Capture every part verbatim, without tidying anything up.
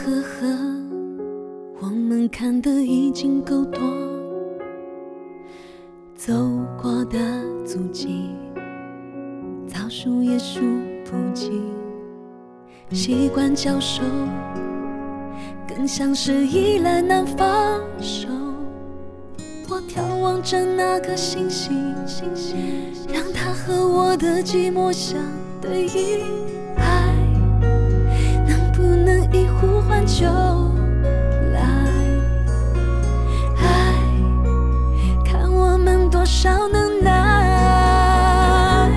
呵呵，我们看的已经够多，走过的足迹早数也数不尽，习惯交手更像是依赖难放手。我眺望着那颗星星，让它和我的寂寞相对应。爱能不能一呼唤就来？爱看我们多少能耐。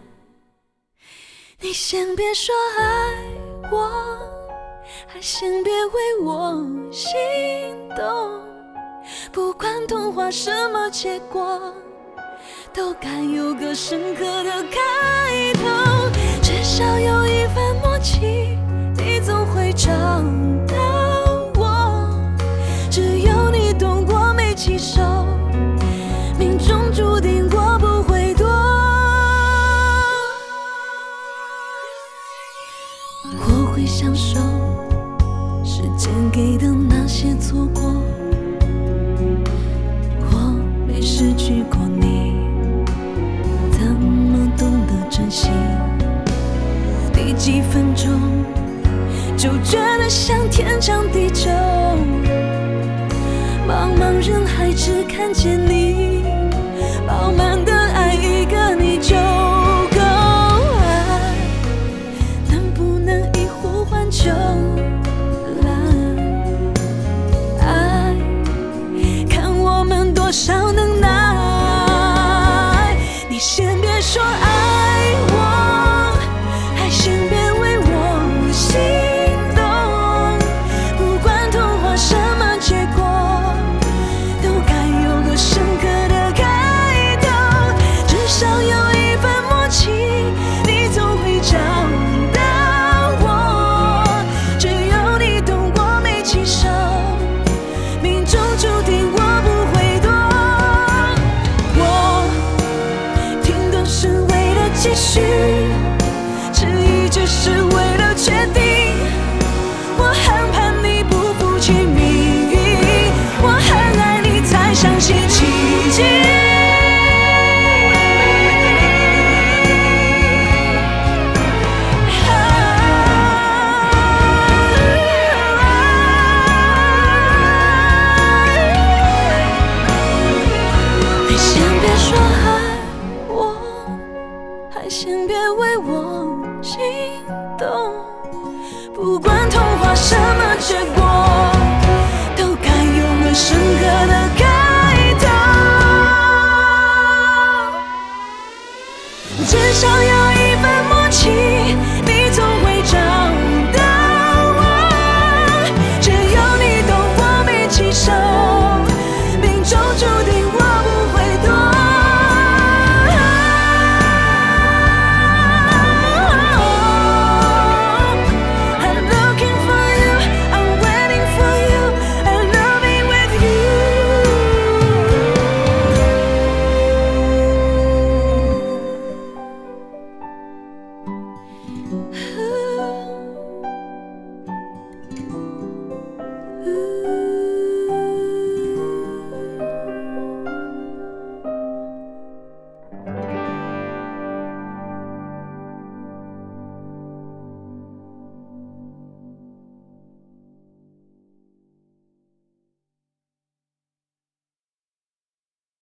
你先别说爱我，还先别为我心动，不管童话什么结果，都该有个深刻的开头。至少有一份默契，你总会找到我。只有你懂我没起手，命中注定我不会躲。我会享受时间给的那些错过，我没失去过你，怎么懂得珍惜？第几分钟就觉得像天长地久，茫茫人海只看见你，饱满的爱一个你就够。爱能不能一呼唤就来？爱看我们多少能耐。你先别说爱我，还先别为我心动，不管童话什么结果，都该有个深刻的开头。至少有一份默契，你总会找到我。只有你懂我没起手，命中注定我不会躲。我停顿是为了继续，迟疑只是为了确定。我很怕你不负起命运，我很爱你才相信奇迹。你先别说爱我，还先别为我心动，不管童话什么结果，